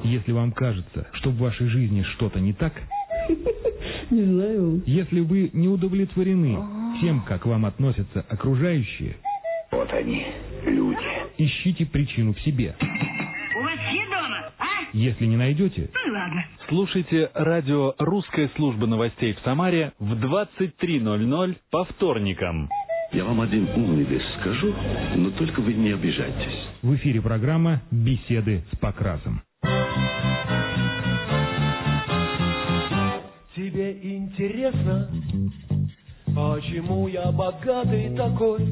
Если вам кажется, что в вашей жизни что-то не так, не знаю. Если вы не удовлетворены тем, как вам относятся окружающие, вот они, люди. Ищите причину в себе. У вас есть дома, а? Если не найдете, Ну ладно. Слушайте радио «Русская служба новостей» в Самаре в 23:00 по вторникам. Я вам один умный вещь скажу, но только вы не обижайтесь. В эфире программа «Беседы с Покрасом». Тебе интересно, почему я богатый такой?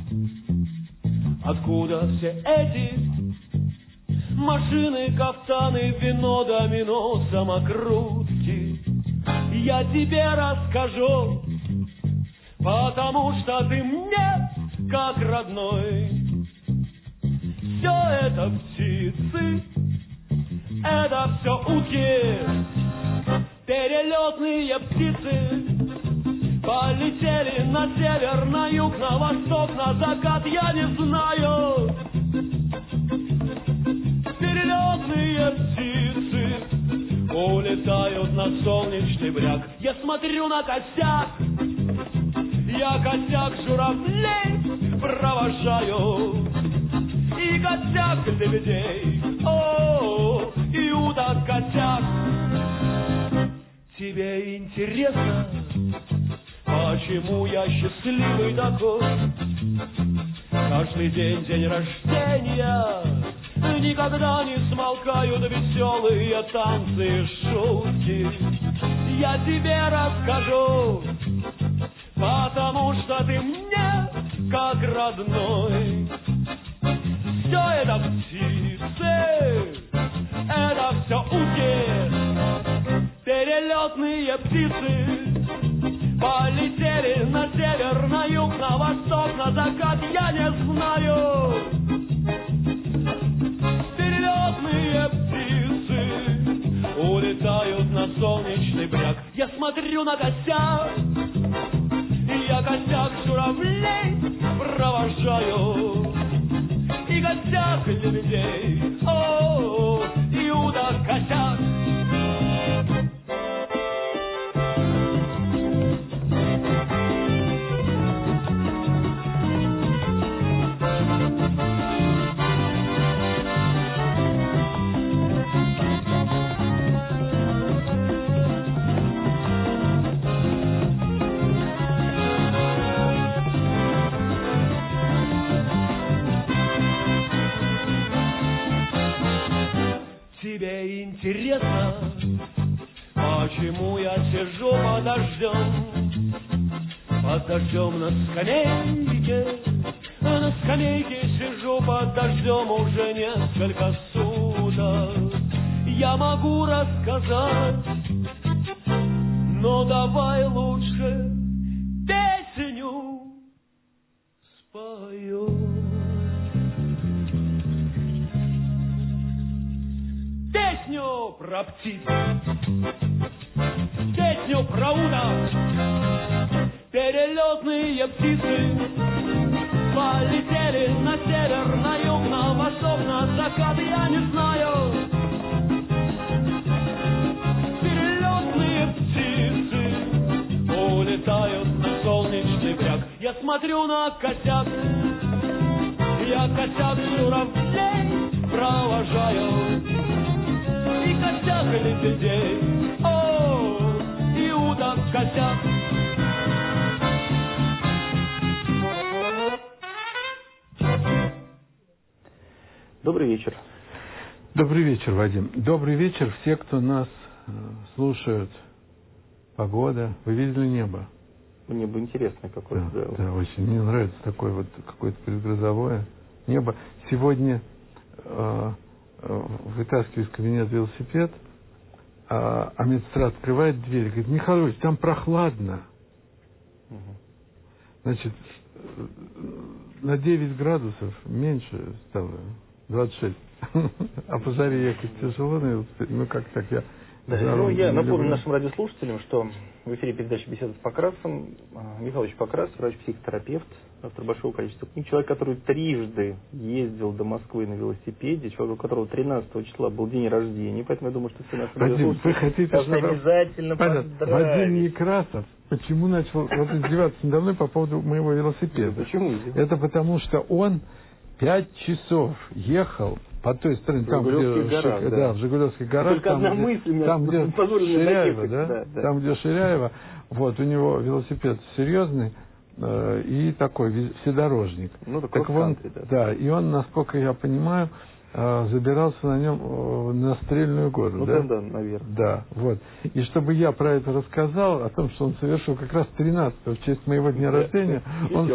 Откуда все эти машины, кафтаны, вино, домино, самокрутки? Я тебе расскажу, потому что ты мне как родной. Все это птицы, это все утки. Перелетные птицы полетели на север, на юг, на восток, на закат, я не знаю. Перелетные птицы улетают на солнечный бряг. Я смотрю на косяк, я косяк журавлей провожаю. И косяк лебедей, о, и уток косяк. Тебе интересно, почему я счастливый такой? Каждый день день рождения, никогда не смолкают веселые танцы и шутки. Я тебе расскажу, потому что ты мне как родной. Все это птицы, это все утки. Перелетные птицы полетели на север, на юг, на восток, на закат, я не знаю. Перелетные птицы улетают на солнечный бряг. Я смотрю на косяк, я косяк журавлей провожаю. И косяк лебедей, о, и уток косяк. Тебе интересно, почему я сижу под дождем на скамейке? На скамейке сижу под дождем уже несколько суток. Я могу рассказать, но давай лучше песню спою. Песню про птиц, песню про уток. Перелетные птицы полетели на север, на юг, на восток, на закат, я не знаю. Перелетные птицы улетают на солнечный бряг. Я смотрю на косяк, я косяк журавлей провожаю. И косяк лебедей, о, и уток косяк. Добрый вечер. Добрый вечер, Вадим. Добрый вечер все, кто нас слушают. Погода. Вы видели небо? Мне бы интересно какое-то. Да, очень. Мне нравится такое вот какое-то предгрозовое небо. Сегодня вытаскиваю из кабинета велосипед, а медсестра открывает дверь и говорит: Михайлович, там прохладно. Значит, на 9 градусов меньше стало, 26. А по жаре ехать тяжело на велосипеде. Ну как так, Да, ну, я напомню нашим радиослушателям, что в эфире передачи «Беседа с Покрасом» Михаил Покрас, врач-психотерапевт, автор большого количества книг, человек, который трижды ездил до Москвы на велосипеде, человек, у которого 13 числа был день рождения, поэтому я думаю, что все наши радиослушатели должны обязательно поздравить. Вадим Некрасов почему начал издеваться надо мной по поводу моего велосипеда? Почему? Это потому, что он 5 часов ехал по той стороне, там, где в Жигулевских горах, там, где Ширяево, да? Там, где Ширяево, вот, у него велосипед серьезный и такой вседорожник. Ну, так он, да, и он, насколько я понимаю, забирался на нем на Стрельную гору. Ну, да? Да, наверное. Да, вот. И чтобы я про это рассказал, о том, что он совершил как раз 13-го, в честь моего дня рождения, он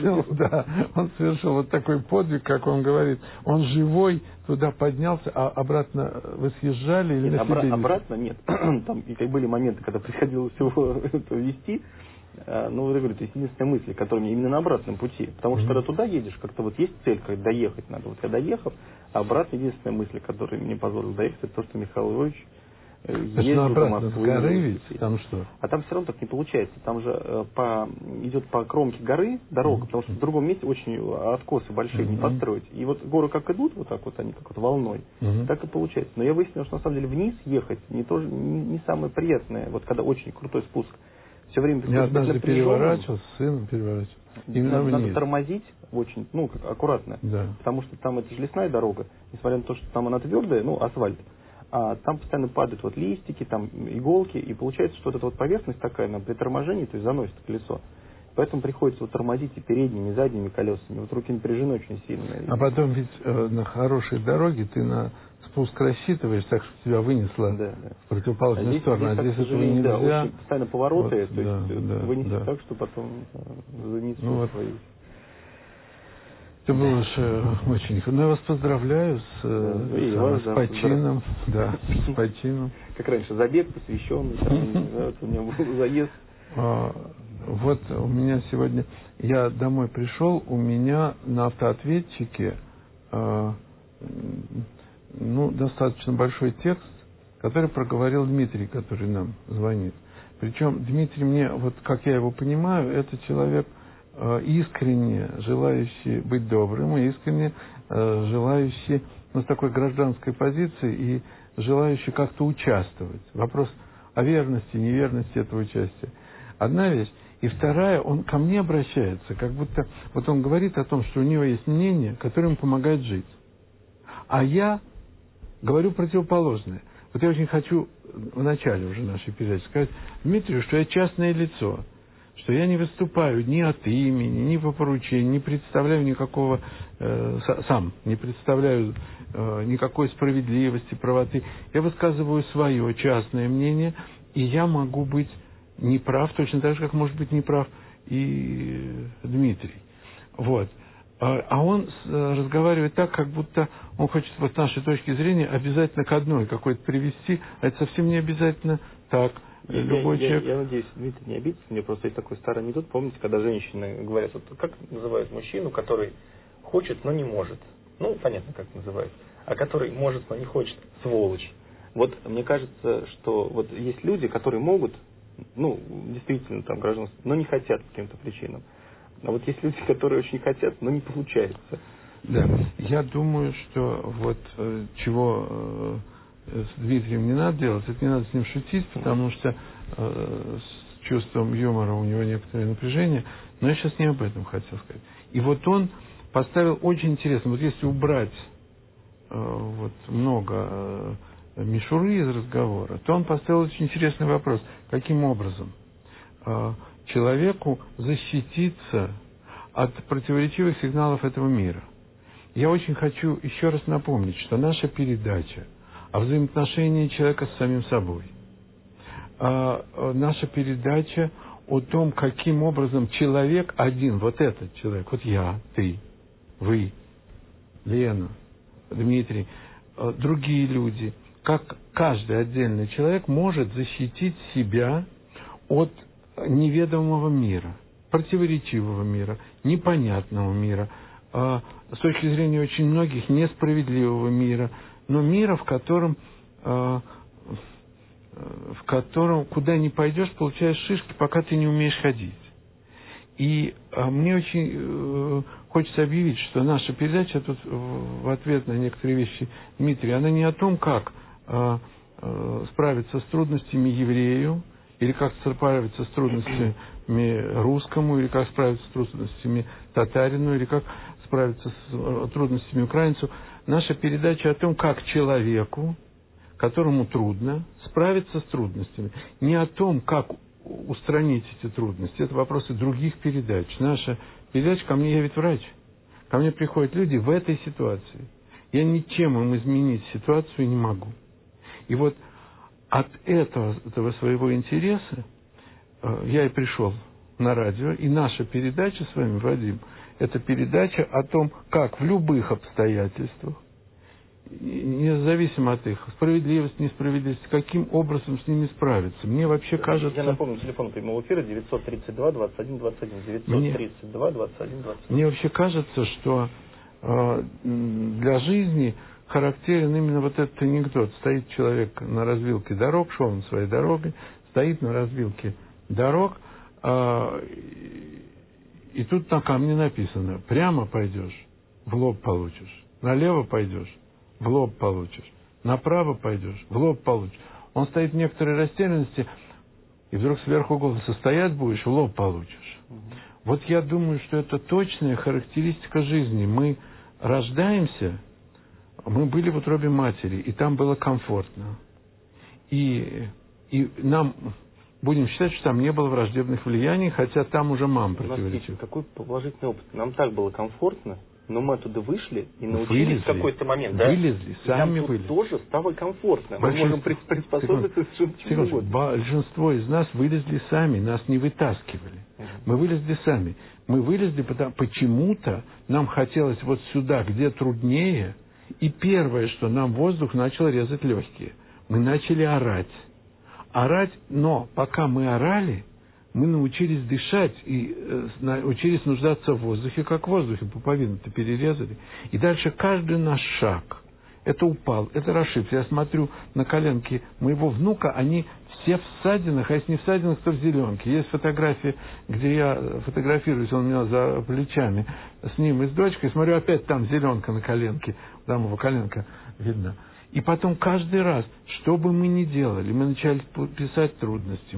совершил вот такой подвиг, как он говорит. Он живой туда поднялся, а обратно вы съезжали или на себе? Обратно нет. Там и были моменты, когда приходилось его вести. Ну, вот я говорю, то есть единственная мысль, которая мне именно на обратном пути. Потому что когда туда едешь, как-то вот есть цель, как доехать надо. Вот я доехал, а обратно единственная мысль, которая мне позволила доехать, это то, что Михаил Львович ездил до Москвы. Горы ведь? Там что? А там все равно так не получается. Там же идет по кромке горы дорога, потому что в другом месте очень откосы большие, не построить. И вот горы как идут, вот так вот они, как вот волной, так и получается. Но я выяснил, что на самом деле вниз ехать не самое приятное, вот когда очень крутой спуск. Все время я однажды переворачивался, с сыном переворачивался. Надо тормозить очень, аккуратно. Да. Потому что там это же лесная дорога, несмотря на то, что там она твердая, асфальт, а там постоянно падают вот листики, там иголки, и получается, что вот эта вот поверхность такая, при торможении, то есть заносит колесо. Поэтому приходится тормозить и передними, и задними колесами. Вот руки напряжены очень сильно. А потом ведь на хорошей дороге ты на спуск рассчитываешь, так, что тебя вынесло в противоположную сторону. А здесь этого нельзя. Да, очень постоянно повороты, то есть вынести так, что потом занесут свои. Это было очень... Ну, я вас поздравляю с почином. Да, с почином. Как раньше, забег посвященный, у меня был заезд. Вот у меня сегодня... Я домой пришел, у меня на автоответчике достаточно большой текст, который проговорил Дмитрий, который нам звонит. Причем Дмитрий мне, вот как я его понимаю, это человек искренне желающий быть добрым, и искренне желающий, с такой гражданской позиции, и желающий как-то участвовать. Вопрос о верности, неверности этого участия. Одна вещь. И вторая, он ко мне обращается, как будто... Вот он говорит о том, что у него есть мнение, которое ему помогает жить. А я говорю противоположное. Вот я очень хочу в начале уже нашей передачи сказать Дмитрию, что я частное лицо, что я не выступаю ни от имени, ни по поручению, не представляю никакого... сам не представляю никакой справедливости, правоты. Я высказываю свое частное мнение, и я могу быть неправ, точно так же, как может быть неправ и Дмитрий. Вот. А он разговаривает так, как будто он хочет вот с нашей точки зрения обязательно к одной какой-то привести, а это совсем не обязательно так. Любой человек... Я надеюсь, Дмитрий не обидится. Мне просто есть такой старый анекдот. Помните, когда женщины говорят, вот как называют мужчину, который хочет, но не может? Ну, понятно, как называют. А который может, но не хочет, сволочь. Вот мне кажется, что вот есть люди, которые могут, действительно, там, гражданство, но не хотят по каким-то причинам. А вот есть люди, которые очень хотят, но не получается. Да, я думаю, что вот чего с Дмитрием не надо делать, это не надо с ним шутить, потому что с чувством юмора у него некоторое напряжение, но я сейчас не об этом хотел сказать. И вот он поставил очень интересно, вот если убрать вот много мишуры из разговора, то он поставил очень интересный вопрос, каким образом человеку защититься от противоречивых сигналов этого мира. Я очень хочу еще раз напомнить, что наша передача о взаимоотношении человека с самим собой, наша передача о том, каким образом человек один, вот этот человек, вот я, ты, вы, Лена, Дмитрий, другие люди, как каждый отдельный человек может защитить себя от неведомого мира, противоречивого мира, непонятного мира, с точки зрения очень многих несправедливого мира, но мира, в котором в котором, куда ни пойдешь, получаешь шишки, пока ты не умеешь ходить. И мне очень хочется объявить, что наша передача тут в ответ на некоторые вещи Дмитрия, она не о том, как справиться с трудностями еврею, или как справиться с трудностями русскому, или как справиться с трудностями татарину, или как справиться с трудностями украинцу. Наша передача о том, как человеку, которому трудно, справиться с трудностями. Не о том, как устранить эти трудности. Это вопросы других передач. Наша передача, ко мне, я ведь врач. Ко мне приходят люди в этой ситуации. Я ничем им изменить ситуацию не могу. И вот от этого своего интереса я и пришел на радио. И наша передача с вами, Вадим, это передача о том, как в любых обстоятельствах, независимо от их справедливости, несправедливости, каким образом с ними справиться. Мне вообще кажется... Я напомню, телефон прямого эфира 932 21 21. 932 21 21. Мне вообще кажется, что для жизни характерен именно вот этот анекдот. Стоит человек на развилке дорог, шел он своей дорогой, стоит на развилке дорог, и тут на камне написано: прямо пойдешь, в лоб получишь, налево пойдешь, в лоб получишь, направо пойдешь, в лоб получишь. Он стоит в некоторой растерянности, и вдруг сверху голос: стоять будешь, в лоб получишь. Вот я думаю, что это точная характеристика жизни. Мы рождаемся, мы были в утробе матери, и там было комфортно. И нам, будем считать, что там не было враждебных влияний, хотя там уже мама противоречила. Какой положительный опыт. Нам так было комфортно, но мы оттуда вышли и научились в какой-то момент. Вылезли, сами вылезли. Нам тоже стало комфортно. Мы можем приспособиться совершенно чему угодно. Большинство из нас вылезли сами, нас не вытаскивали. Мы вылезли сами. Мы вылезли, потому почему-то нам хотелось вот сюда, где труднее, и первое, что нам воздух начал резать легкие. Мы начали орать. Орать, но пока мы орали, мы научились дышать и научились нуждаться в воздухе, как в воздухе, пуповину-то перерезали. И дальше каждый наш шаг, это упал, это расшибся. Я смотрю на коленки моего внука, они все в ссадинах, а если не в ссадинах, то в зеленке. Есть фотографии, где я фотографируюсь, он у меня за плечами, с ним и с дочкой, смотрю, опять там зеленка на коленке, там его коленка видно. И потом каждый раз, что бы мы ни делали, мы начали писать трудности.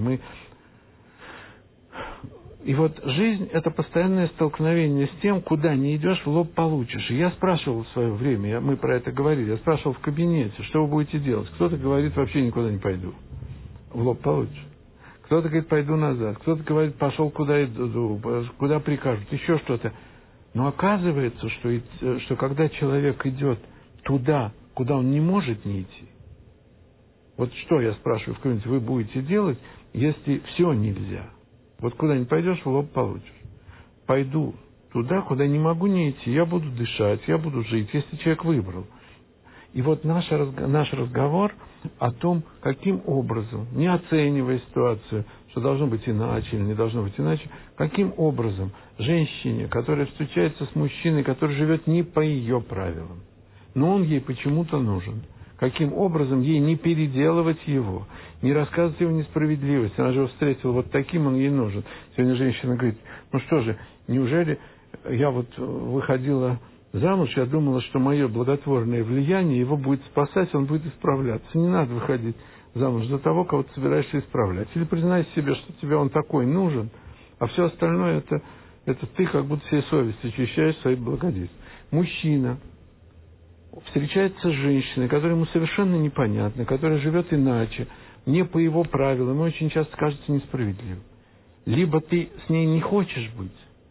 И вот жизнь – это постоянное столкновение с тем, куда не идешь, в лоб получишь. И я спрашивал в свое время, мы про это говорили, я спрашивал в кабинете, что вы будете делать. Кто-то говорит, вообще никуда не пойду. В лоб получишь. Кто-то говорит, пойду назад. Кто-то говорит, пошел куда иду, куда прикажут, еще что-то. Но оказывается, что когда человек идет туда, куда он не может не идти, вот что, я спрашиваю в кабинете, вы будете делать, если все нельзя? Вот куда не пойдешь, в лоб получишь. Пойду туда, куда не могу не идти, я буду дышать, я буду жить, если человек выбрал. И вот наш разговор о том, каким образом, не оценивая ситуацию, что должно быть иначе или не должно быть иначе, каким образом женщине, которая встречается с мужчиной, который живет не по ее правилам, но он ей почему-то нужен, каким образом ей не переделывать его, не рассказывать его несправедливость. Она же его встретила вот таким, он ей нужен. Сегодня женщина говорит, ну что же, неужели я вот выходила замуж, я думала, что мое благотворное влияние его будет спасать, он будет исправляться. Не надо выходить замуж за того, кого ты собираешься исправлять. Или признай себе, что тебе он такой нужен, а все остальное это ты как будто себе совесть очищаешь свои благодетельства. Мужчина встречается с женщиной, которая ему совершенно непонятна, которая живет иначе, не по его правилам, и очень часто кажется несправедливым. Либо ты с ней не хочешь быть,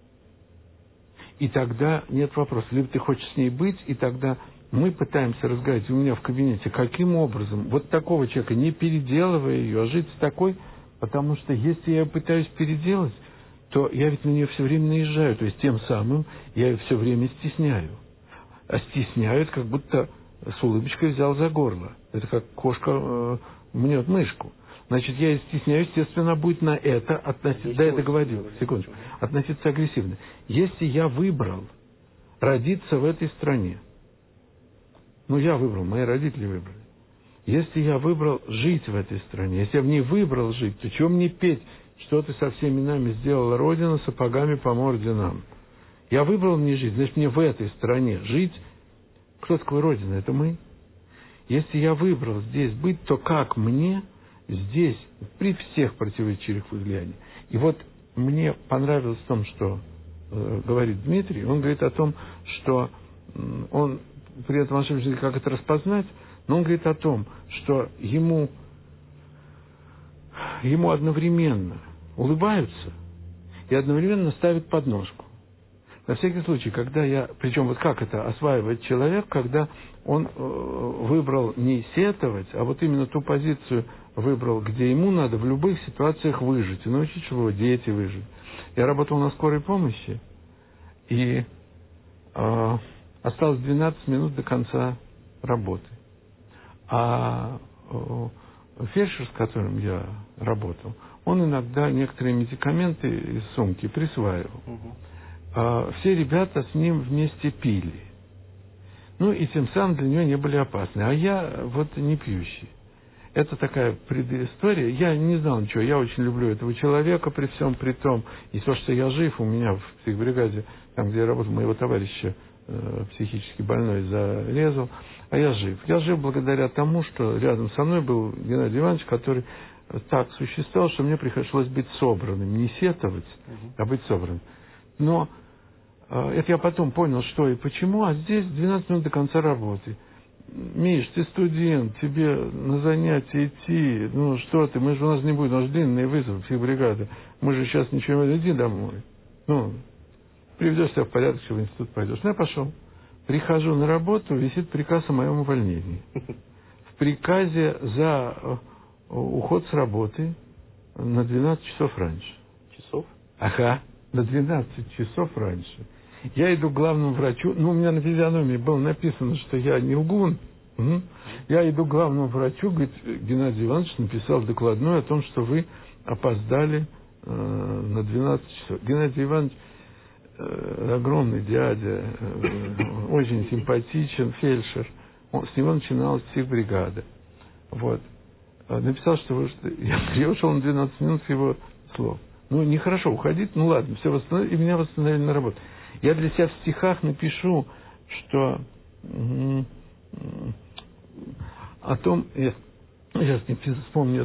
и тогда нет вопроса. Либо ты хочешь с ней быть, и тогда мы пытаемся разговаривать у меня в кабинете, каким образом вот такого человека, не переделывая ее, а жить с такой, потому что если я ее пытаюсь переделать, то я ведь на нее все время наезжаю, то есть тем самым я ее все время стесняю. А стесняют, как будто с улыбочкой взял за горло. Это как кошка мнет мышку. Значит, я стесняюсь, естественно, будет на это относиться, да, это говорил, секундочку, относиться агрессивно. Если я выбрал родиться в этой стране, ну, я выбрал, мои родители выбрали, Если я выбрал жить в этой стране, если я в ней выбрал жить, то чего мне петь, что ты со всеми нами сделала Родина, сапогами по морде нам? Я выбрал мне жить, значит, мне в этой стране жить. Кто такой Родина? Это мы. Если я выбрал здесь быть, то как мне здесь, при всех противоречивых влияниях? И вот мне понравилось в том, что говорит Дмитрий. Он говорит о том, что он при этом ошибочно, как это распознать, но он говорит о том, что ему одновременно улыбаются и одновременно ставят подножку. На всякий случай, причем вот как это осваивает человек, когда он выбрал не сетовать, а вот именно ту позицию выбрал, где ему надо в любых ситуациях выжить, и научить, чтобы его дети выжили. Я работал на скорой помощи, и осталось 12 минут до конца работы. А фельдшер, с которым я работал, он иногда некоторые медикаменты из сумки присваивал. Все ребята с ним вместе пили. Ну и тем самым для него не были опасны. А я вот не пьющий. Это такая предыстория. Я не знал ничего. Я очень люблю этого человека при всем при том. И то, что я жив, у меня в психбригаде, там, где я работал, моего товарища психически больной зарезал. А я жив. Я жив благодаря тому, что рядом со мной был Геннадий Иванович, который так существовал, что мне пришлось быть собранным. Не сетовать, а быть собранным. Но это я потом понял, что и почему. А здесь 12 минут до конца работы. Миш, ты студент, тебе на занятия идти. Ну что ты, мы же у нас не будет, у нас длинный вызов, психбригады. Мы же сейчас ничего не иди домой. Ну, приведешь себя в порядок, что в институт пойдешь. Ну, я пошел. Прихожу на работу, висит приказ о моем увольнении. В приказе за уход с работы на 12 часов раньше. Часов? Ага, на 12 часов раньше. Я иду к главному врачу. Ну, у меня на физиономии было написано, что я не лгун. Я иду к главному врачу, говорит, Геннадий Иванович написал докладную о том, что вы опоздали на 12 часов. Геннадий Иванович огромный дядя, очень симпатичен, фельдшер. С него начиналась психбригада. Вот. Написал, что я ушел на 12 минут с его слов. Ну, нехорошо уходить, ну ладно, все восстановили, и меня восстановили на работу. Я для себя в стихах напишу, что о том, я сейчас не вспомню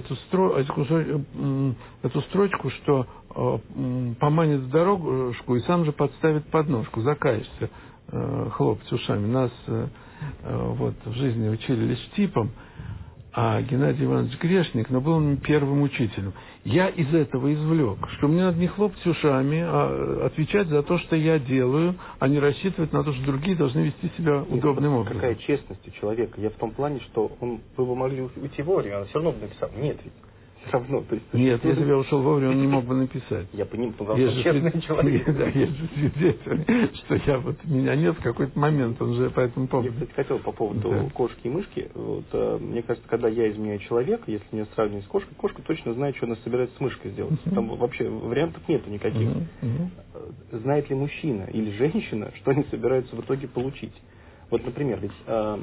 эту строчку, что поманит в дорожку и сам же подставит подножку, закаешься, хлопать ушами. Нас вот в жизни учили лишь типом, а Геннадий Иванович грешник, но был он первым учителем. Я из этого извлек, что мне надо не хлопать ушами, а отвечать за то, что я делаю, а не рассчитывать на то, что другие должны вести себя удобным образом. Какая честность у человека? Я в том плане, что вы бы могли уйти вовремя, он все равно бы написал. Нет, ведь все равно. То есть, нет, если бы я ушел вовремя, он не мог бы написать. Я понимаю, потому что он честный человек. Да, есть же свидетель, что меня нет в какой-то момент, он же по этому поводу. Я, кстати, хотел по поводу кошки и мышки. Вот, мне кажется, когда я изменяю человека, если меня сравнивать с кошкой, кошка точно знает, что она собирается с мышкой сделать. Там вообще вариантов нету никаких. Знает ли мужчина или женщина, что они собираются в итоге получить? Вот, например, ведь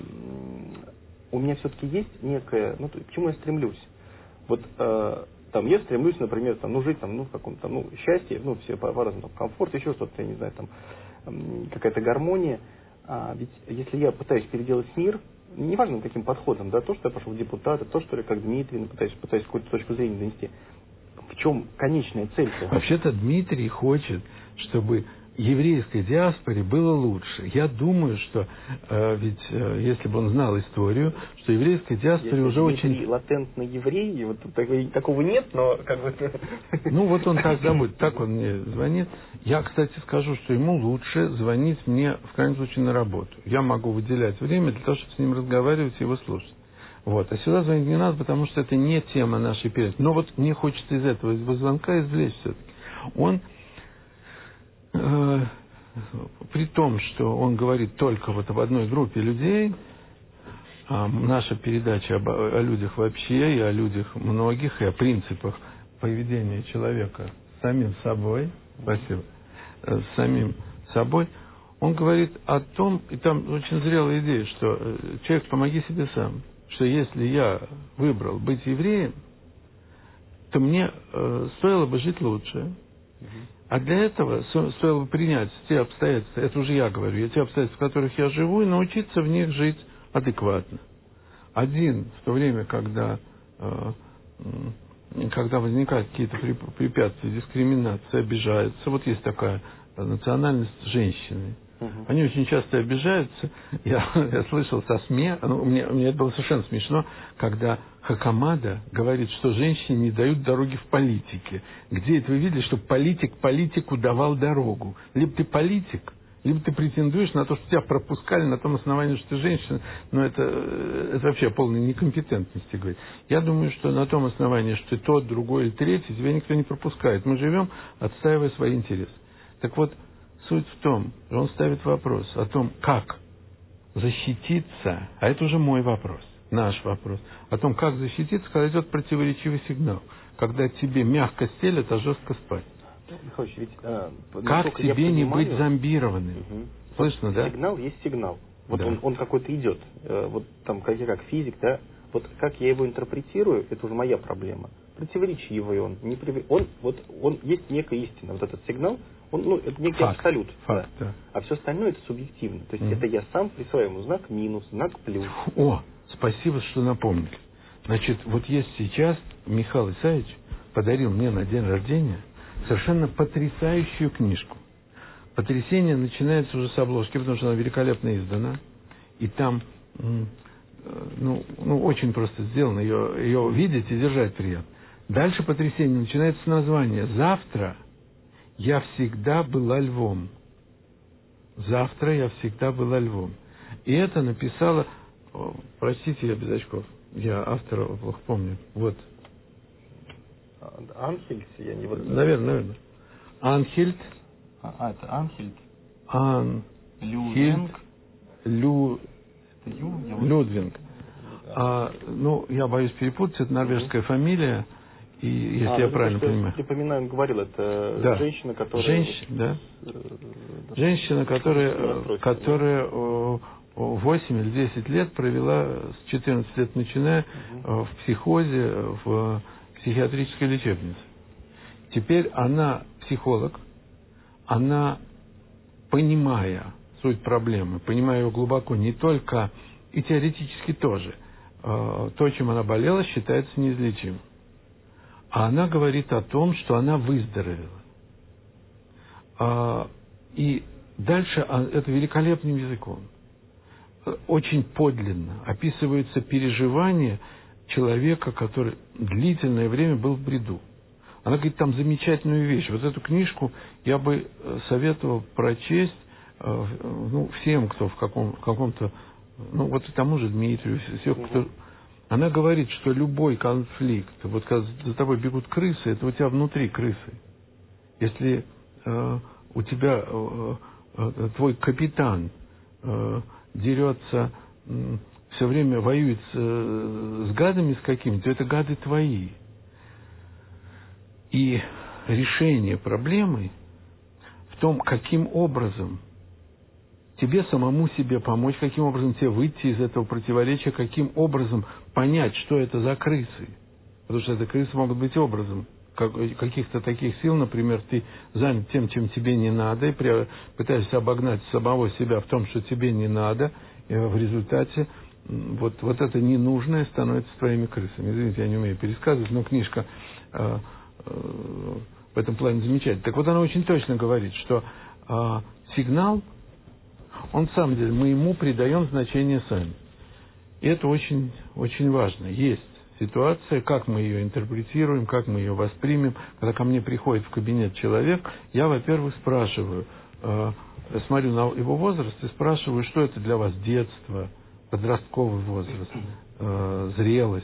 у меня все-таки есть некое, ну, к чему я стремлюсь? Вот там я стремлюсь, например, там, жить там, в каком-то там, счастье, все по-разному, комфорт, еще что-то, я не знаю, там какая-то гармония. Ведь если я пытаюсь переделать мир, неважно каким подходом, да, то, что я пошел в депутаты, то, что я как Дмитрий пытаюсь какую-то точку зрения донести. В чем конечная цель-то? Вообще-то Дмитрий хочет, чтобы еврейской диаспоре было лучше. Я думаю, что ведь если бы он знал историю, что еврейской диаспоре уже Дмитрий очень... латентный еврей, вот такого нет, но как бы... Ну вот он так забудет, так он мне звонит. Я, кстати, скажу, что ему лучше звонить мне, в крайнем случае, на работу. Я могу выделять время для того, чтобы с ним разговаривать и его слушать. Вот. А сюда звонить не надо, потому что это не тема нашей передачи. Но вот мне хочется из этого звонка извлечь все-таки. Он... при том, что он говорит только вот об одной группе людей, а наша передача о людях вообще, и о людях многих, и о принципах поведения человека с самим собой, спасибо, с самим собой, он говорит о том, и там очень зрелая идея, что человек, помоги себе сам. что если я выбрал быть евреем, то мне стоило бы жить лучше. А для этого стоило бы принять те обстоятельства, это уже я говорю, те обстоятельства, в которых я живу, и научиться в них жить адекватно. Один, в то время, когда возникают какие-то препятствия, дискриминация, обижаются, вот есть такая национальность женщины. Они очень часто обижаются. Я слышал со смеха, мне это было совершенно смешно, когда Хакамада говорит, что женщине не дают дороги в политике. Где это вы видели, что политик политику давал дорогу? Либо ты политик, либо ты претендуешь на то, что тебя пропускали на том основании, что ты женщина. Но это вообще о полной некомпетентности говорит. Я думаю, что на том основании, что ты тот, другой или третий, тебя никто не пропускает. Мы живем, отстаивая свои интересы. Так вот, суть в том, что он ставит вопрос о том, как защититься, а это уже мой вопрос, наш вопрос, о том, как защититься, когда идет противоречивый сигнал, когда тебе мягко стелят, а жестко спать. Михаил Ильич, ведь, как тебе не быть зомбированным? Слышно, да? Сигнал есть сигнал. Вот да. он какой-то идет. Вот там как физик, да. Вот как я его интерпретирую, это уже моя проблема. Противоречивый он, он есть некая истина. Вот этот сигнал, это некий абсолют. Факт, да. А все остальное это субъективно. То есть это я сам присваиваю ему знак минус, знак плюс. О, спасибо, что напомнили. Значит, вот есть сейчас Михаил Исаевич подарил мне на день рождения совершенно потрясающую книжку. Потрясение начинается уже с обложки, потому что она великолепно издана. И там, очень просто сделано. Ее видеть и держать приятно. Дальше потрясение начинается с названия. Завтра я всегда была львом. Завтра я всегда была львом. И это написала... Простите, я без очков. Я автора плохо помню. Вот. Анхельд? Наверное. Анхельд. Это Анхельд? Анхельд. Людвинг. Я боюсь перепутать. Это норвежская фамилия. И если я правильно понимаю. Припоминаю, он говорил, это женщина, которая... Женщина, которая 8 или 10 лет провела, с 14 лет начиная, в психозе, в психиатрической лечебнице. Теперь она психолог, она, понимая суть проблемы, понимая ее глубоко, не только и теоретически тоже, то, чем она болела, считается неизлечимым. А она говорит о том, что она выздоровела. И дальше это великолепным языком, очень подлинно описываются переживания человека, который длительное время был в бреду. Она говорит там замечательную вещь. Вот эту книжку я бы советовал прочесть всем, кто в каком-то... и тому же Дмитрию, всех, кто... Она говорит, что любой конфликт, вот когда за тобой бегут крысы, это у тебя внутри крысы. Если у тебя твой капитан дерется, все время воюет с гадами с какими-то, то это гады твои. И решение проблемы в том, каким образом тебе самому себе помочь, каким образом тебе выйти из этого противоречия, каким образом понять, что это за крысы. Потому что это крысы могут быть образом каких-то таких сил, например, ты занят тем, чем тебе не надо, и пытаешься обогнать самого себя в том, что тебе не надо, и в результате вот это ненужное становится твоими крысами. Извините, я не умею пересказывать, но книжка в этом плане замечательная. Так вот, она очень точно говорит, что сигнал, он, на самом деле, мы ему придаем значение сами. И это очень, очень важно. Есть ситуация, как мы ее интерпретируем, как мы ее воспримем. Когда ко мне приходит в кабинет человек, я, во-первых, спрашиваю, смотрю на его возраст и спрашиваю, что это для вас детство, подростковый возраст, зрелость,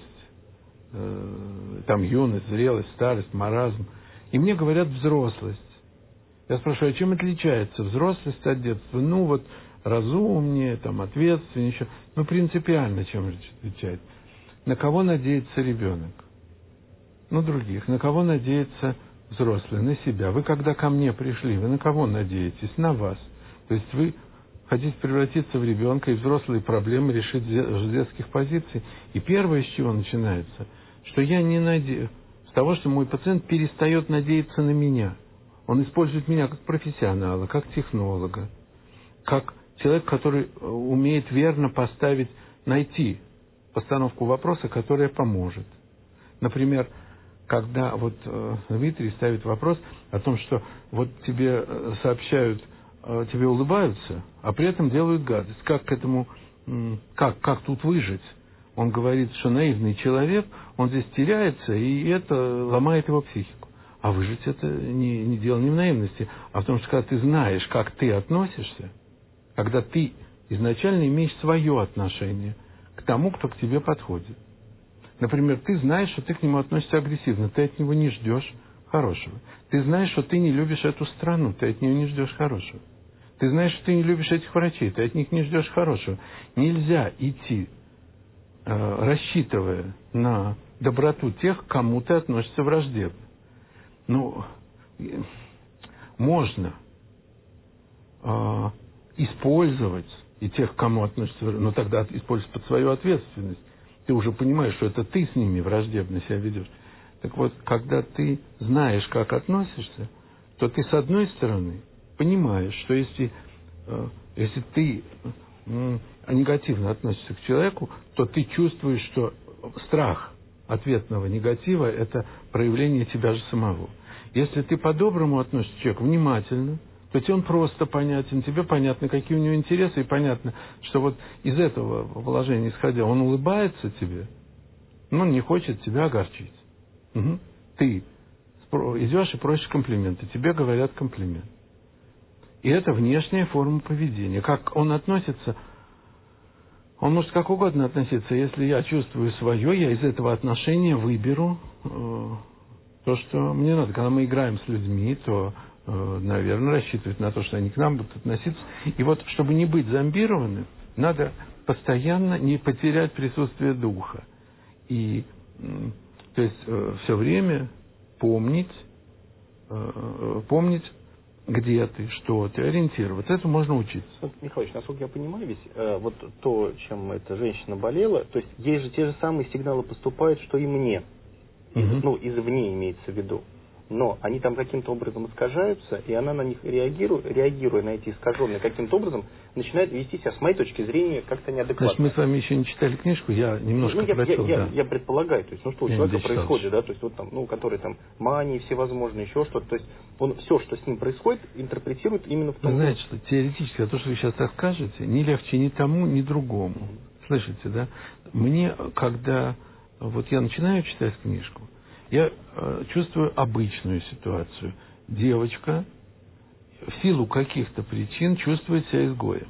юность, зрелость, старость, маразм. И мне говорят взрослость. Я спрашиваю, а чем отличается взрослость от детства? Разумнее, ответственнее, еще. Принципиально чем отличается? На кого надеется ребенок? Других. На кого надеется взрослый? На себя. Вы когда ко мне пришли, вы на кого надеетесь? На вас. То есть вы хотите превратиться в ребенка и взрослые проблемы решить с детских позиций. И первое, с чего начинается, что я не надеюсь, с того, что мой пациент перестает надеяться на меня. Он использует меня как профессионала, как технолога, как человек, который умеет верно найти постановку вопроса, которая поможет. Например, когда вот Дмитрий ставит вопрос о том, что вот тебе сообщают, тебе улыбаются, а при этом делают гадость. Как к этому, как тут выжить? Он говорит, что наивный человек, он здесь теряется, и это ломает его психику. А выжить это не дело не в наивности, а в том, что когда ты знаешь, как ты относишься, когда ты изначально имеешь свое отношение к тому, кто к тебе подходит. Например, ты знаешь, что ты к нему относишься агрессивно, ты от него не ждешь хорошего. Ты знаешь, что ты не любишь эту страну, ты от нее не ждешь хорошего. Ты знаешь, что ты не любишь этих врачей, ты от них не ждешь хорошего. Нельзя идти, рассчитывая на доброту тех, к кому ты относишься враждебно. Ну, можно использовать и тех, к кому относишься, но тогда использовать под свою ответственность. Ты уже понимаешь, что это ты с ними враждебно себя ведешь. Так вот, когда ты знаешь, как относишься, то ты, с одной стороны, понимаешь, что если ты негативно относишься к человеку, то ты чувствуешь, что страх ответного негатива – это проявление тебя же самого. Если ты по-доброму относишься к человеку, внимательно, то тебе он просто понятен, тебе понятно, какие у него интересы, и понятно, что вот из этого положения исходя, он улыбается тебе, но он не хочет тебя огорчить. Угу. Ты идешь и просишь комплименты, тебе говорят комплимент. И это внешняя форма поведения. Как он относится, он может как угодно относиться. Если я чувствую свое, я из этого отношения выберу то, что мне надо. Когда мы играем с людьми, то, наверное, рассчитывать на то, что они к нам будут относиться. И вот, чтобы не быть зомбированным, надо постоянно не потерять присутствие духа. И, то есть, все время помнить, где ты, что ты, ориентироваться. Это можно учиться. Вот, Михайлович, насколько я понимаю, ведь вот то, чем эта женщина болела, то есть ей же те же самые сигналы поступают, что и мне. Ну, извне имеется в виду. Но они там каким-то образом искажаются, и она на них реагируя на эти искаженные каким-то образом, начинает вести себя, с моей точки зрения, как-то неадекватно. Значит, мы с вами еще не читали книжку, я немножко прочел. Я предполагаю, то есть, что у человека происходит, да, то есть, вот там, который там мании всевозможные, еще что-то, то есть, он все, что с ним происходит, интерпретирует именно в том. Вы знаете, что теоретически, то, что вы сейчас так скажете, не легче ни тому, ни другому. Слышите, да? Мне, когда вот я начинаю читать книжку, я чувствую обычную ситуацию. Девочка в силу каких-то причин чувствует себя изгоем.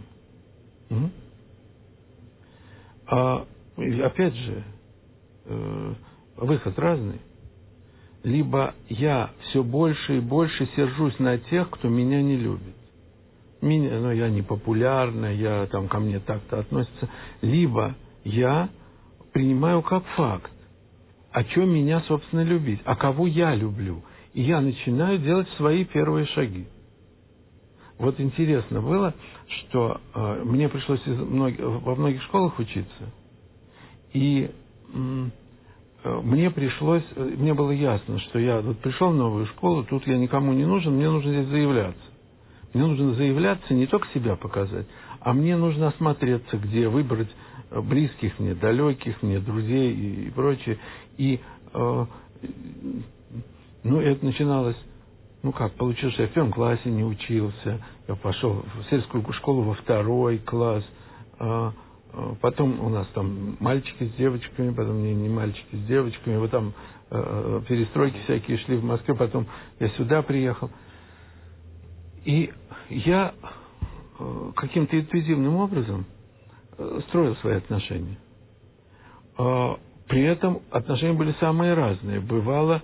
Опять же, выход разный. Либо я все больше и больше сержусь на тех, кто меня не любит. Я не популярна, ко мне так-то относятся. Либо я принимаю как факт. О чем меня, собственно, любить? А кого я люблю? И я начинаю делать свои первые шаги. Вот интересно было, что мне пришлось во многих школах учиться. И мне было ясно, что я вот пришел в новую школу, тут я никому не нужен, мне нужно здесь заявляться. Мне нужно заявляться, не только себя показать, а мне нужно осмотреться, где выбрать близких мне, далеких мне, друзей и прочее. И, это начиналось, получилось, что я в 1 классе не учился, я пошел в сельскую школу во 2 класс, потом у нас там мальчики с девочками, потом не мальчики с девочками, вот там перестройки всякие шли в Москве, потом я сюда приехал. И я каким-то интуитивным образом строил свои отношения. При этом отношения были самые разные. Бывало,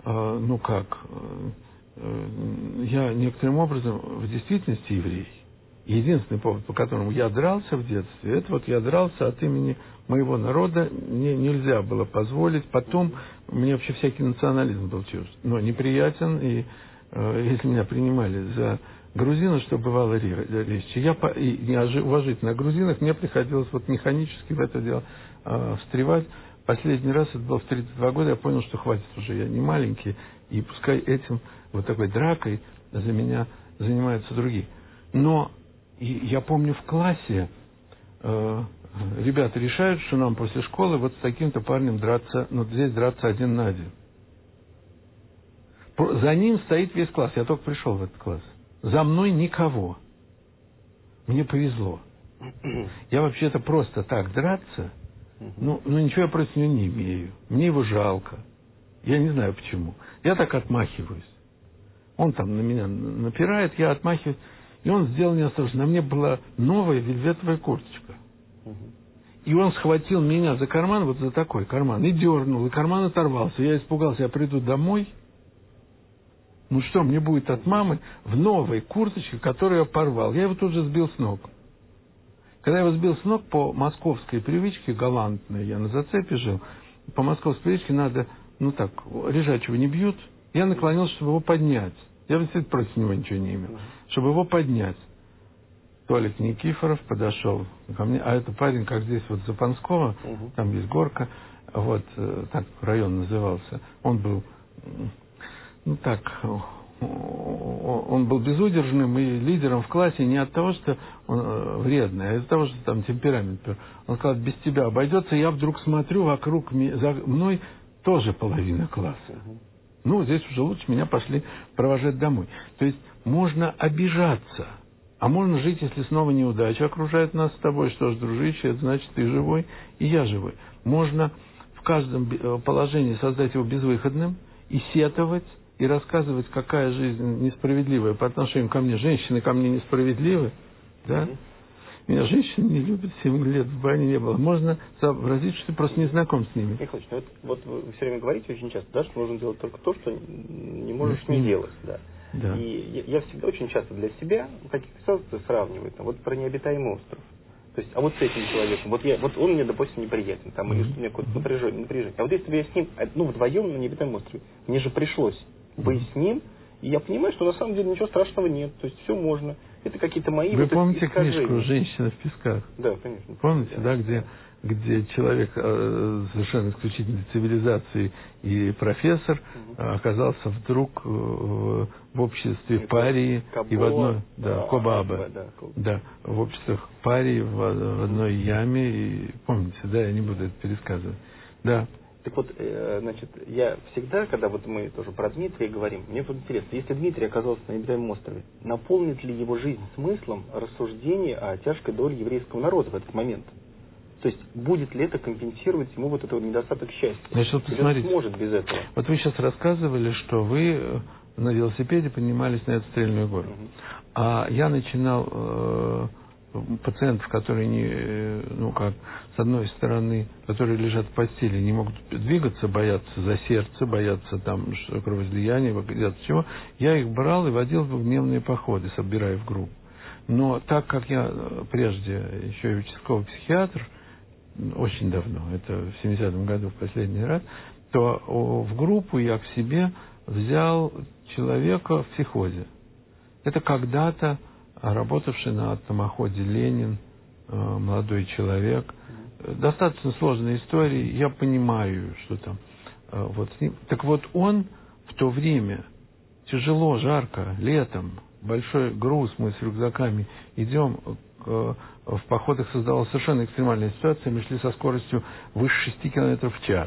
я некоторым образом в действительности еврей. Единственный повод, по которому я дрался в детстве, это вот я дрался от имени моего народа, мне нельзя было позволить. Потом мне вообще всякий национализм был чужд, но неприятен, и если меня принимали за грузинов, что бывало легче. Я уважительно о грузинах, мне приходилось вот механически в это дело встревать. Последний раз это было в 32 года, я понял, что хватит уже, я не маленький, и пускай этим, вот такой дракой за меня занимаются другие. Но я помню в классе, ребята решают, что нам после школы вот с таким-то парнем драться, ну здесь драться 1 на 1. За ним стоит весь класс, я только пришел в этот класс. За мной никого. Мне повезло. Я вообще-то просто так драться, ну ничего я против него не имею. Мне его жалко. Я не знаю почему. Я так отмахиваюсь. Он там на меня напирает, я отмахиваюсь. И он сделал неосторожно. На мне была новая вельветовая курточка. И он схватил меня за карман, вот за такой карман, и дернул, и карман оторвался. Я испугался, я приду домой. Ну что, мне будет от мамы в новой курточке, которую я порвал. Я его тут же сбил с ног. Когда я его сбил с ног, по московской привычке, галантной, я на зацепе жил, по московской привычке надо, ну так, лежачего не бьют. Я наклонился, чтобы его поднять. Я действительно против него ничего не имел. Чтобы его поднять. Толик Никифоров подошел ко мне, а это парень, как здесь вот Запанского, там есть горка, вот, так район назывался. Он был, ну так, он был безудержным и лидером в классе не от того, что он вредный, а из-за того, что там темперамент. Он сказал, без тебя обойдется. Я вдруг смотрю, вокруг за мной тоже половина класса. Ну, здесь уже лучше меня пошли провожать домой. То есть можно обижаться, а можно жить, если снова неудача окружает нас с тобой. Что ж, дружище, это значит, ты живой, и я живой. Можно в каждом положении создать его безвыходным и сетовать, и рассказывать, какая жизнь несправедливая по отношению ко мне. Женщины ко мне несправедливы, да? Меня женщины не любят, 7 лет в бане не было. Можно сообразить, что ты просто не знаком с ними. Михаил Ильич, вот вы все время говорите очень часто, да, что нужно делать только то, что не можешь не делать. Да. Да. И я всегда очень часто для себя в каких-то ситуациях сравниваю. Там, вот про необитаемый остров. То есть, а вот с этим человеком, вот он мне, допустим, неприятен, там, или у меня какое-то напряжение. А вот если бы я с ним, ну, вдвоем на необитаемом острове, мне же пришлось быть с ним, и я понимаю, что на самом деле ничего страшного нет. То есть все можно. Это какие-то мои... Вы помните книжку «Женщина в песках»? Да, конечно. Помните, да, где человек совершенно исключительной цивилизации и профессор оказался вдруг в обществе парии и в одной... Да, Кобаабе. Да, в обществах парии в одной яме. И, помните, да, я не буду это пересказывать. Да. Так вот, значит, я всегда, когда вот мы тоже про Дмитрия говорим, мне вот интересно, если Дмитрий оказался на необитаемом острове, наполнит ли его жизнь смыслом рассуждения о тяжкой доле еврейского народа в этот момент? То есть, будет ли это компенсировать ему вот этот недостаток счастья? Значит, вот посмотрите, он сможет без этого? Вот вы сейчас рассказывали, что вы на велосипеде поднимались на эту Стрельную гору. А я начинал... пациентов, которые ну как, с одной стороны, которые лежат в постели, не могут двигаться, боятся за сердце, боятся там кровоизлияния, боятся чего, я их брал и водил в двухдневные походы, собирая в группу. Но так как я прежде еще и участковый психиатр, очень давно, это в 70-м году в последний раз, то в группу я к себе взял человека в психозе. Это когда-то работавший на атомоходе Ленин, молодой человек. Достаточно сложная история, я понимаю, что там вот с ним. Так вот он в то время, тяжело, жарко, летом, большой груз, мы с рюкзаками идем, в походах создавалась совершенно экстремальная ситуация, мы шли со скоростью выше 6 км в час.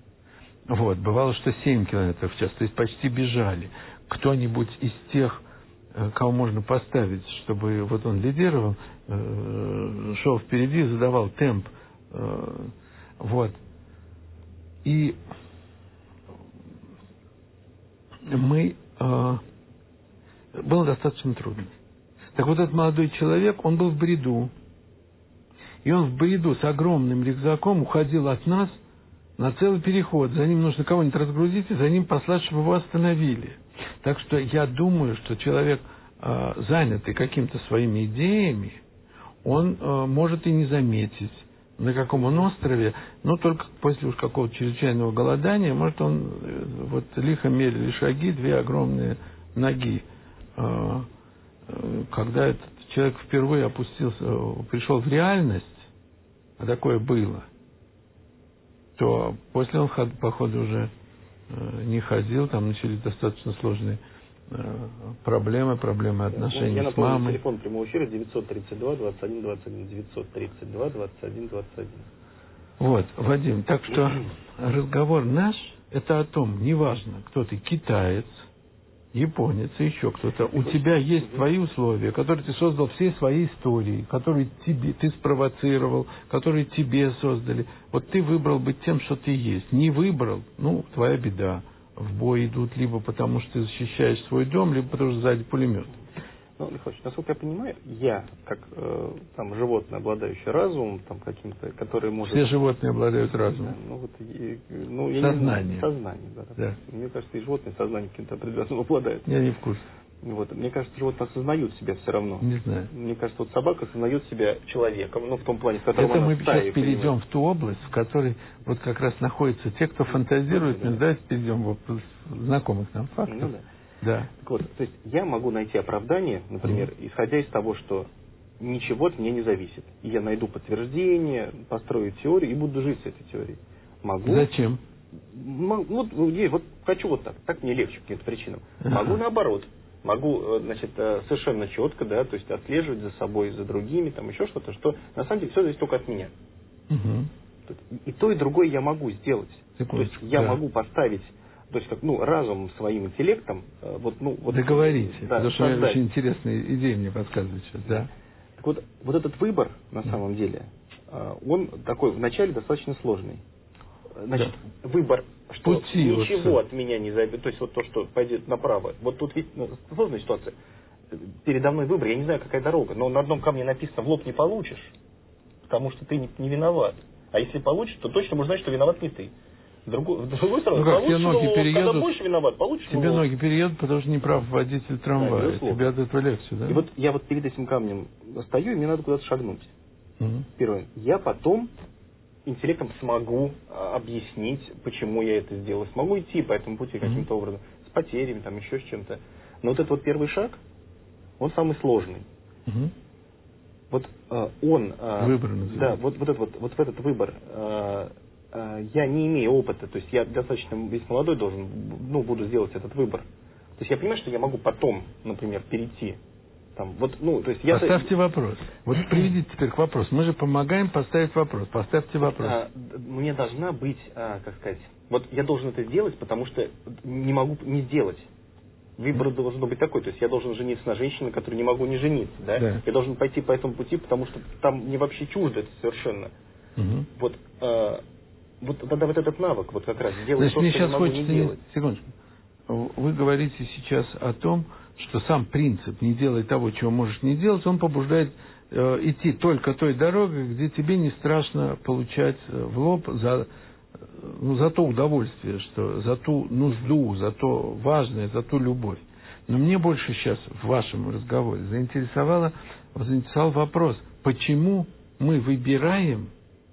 Вот, бывало, что 7 км в час, то есть почти бежали. Кто-нибудь из тех, кого можно поставить, чтобы вот он лидировал, шел впереди, задавал темп. Вот. И было достаточно трудно. Так вот, этот молодой человек, он был в бреду. И он в бреду с огромным рюкзаком уходил от нас на целый переход. За ним нужно кого-нибудь разгрузить и за ним послать, чтобы его остановили. Так что я думаю, что человек, занятый какими-то своими идеями, он может и не заметить, на каком он острове, но только после уж какого-то чрезвычайного голодания, может он вот лихо мерили шаги, 2 огромные ноги когда этот человек впервые пришел в реальность, а такое было, то после он, походу, уже не ходил, там начались достаточно сложные проблемы отношений с мамой. Телефон прямого эфира 932 21 21 932 21 21. Вот, Вадим, так что разговор наш это о том, неважно, кто ты, китаец, японец, еще кто-то. У тебя есть твои условия, которые ты создал всей своей историей, которые ты спровоцировал, которые тебе создали. Вот ты выбрал быть тем, что ты есть. Не выбрал, твоя беда. В бой идут либо потому, что ты защищаешь свой дом, либо потому, что сзади пулемет. Михаил, насколько я понимаю, я, как животное, обладающее разумом, каким-то, который может... Все животные обладают разумом. Сознание. Сознание, да. Мне кажется, и животные сознание каким-то определенным обладают. Я не в курсе. Мне кажется, животные осознают себя все равно. Не знаю. Мне кажется, собака осознает себя человеком, в том плане, в котором это она мы сейчас перейдем в ту область, в которой как раз находятся те, кто фантазирует. Давайте перейдем в знакомых нам фактов. Да. Так вот, то есть я могу найти оправдание, например, исходя из того, что ничего от меня не зависит. И я найду подтверждение, построю теорию и буду жить с этой теорией. Могу. Зачем? Хочу так мне легче по каким-то причинам. Могу наоборот. Могу, совершенно четко, то есть отслеживать за собой, за другими, еще что-то, что на самом деле все зависит только от меня. И то, и другое я могу сделать. То есть я могу поставить, то есть разумом, своим интеллектом, договорите, потому что очень интересные идеи мне подсказывают сейчас, да. Так вот этот выбор, на самом деле, он такой вначале достаточно сложный. Выбор, что ничего от меня не зависит, то есть то, что пойдет направо. Вот тут ведь сложная ситуация. Передо мной выбор, я не знаю, какая дорога, но на одном камне написано: в лоб не получишь, потому что ты не виноват. А если получишь, то точно можешь знать, что виноват не ты. С другой стороны, получишь, когда больше виноват, получишь. Тебе ноги переедут, потому что не прав водитель трамвая. Тебе от этого легче, да? И я перед этим камнем стою, и мне надо куда-то шагнуть. Первое. Я потом интеллектом смогу объяснить, почему я это сделал. Смогу идти по этому пути каким-то образом, с потерями, еще с чем-то. Но этот первый шаг, он самый сложный. Он... Выбор называется. Да, в этот выбор я не имею опыта, то есть я достаточно весь молодой буду сделать этот выбор. То есть я понимаю, что я могу потом, например, перейти. Поставьте вопрос. Приведите теперь к вопросу. Мы же помогаем поставить вопрос. Поставьте вопрос. Мне должна быть, я должен это сделать, потому что не могу не сделать. Выбор должен быть такой. То есть я должен жениться на женщине, на которой не могу не жениться. Да? Я должен пойти по этому пути, потому что там мне вообще чуждо это совершенно. Тогда этот навык как раз делать то, что я могу не делать. Секундочку. Вы говорите сейчас о том, что сам принцип «не делай того, чего можешь не делать», он побуждает идти только той дорогой, где тебе не страшно получать в лоб за то удовольствие, за ту нужду, за то важное, за ту любовь. Но мне больше сейчас в вашем разговоре заинтересовал вопрос, почему мы выбираем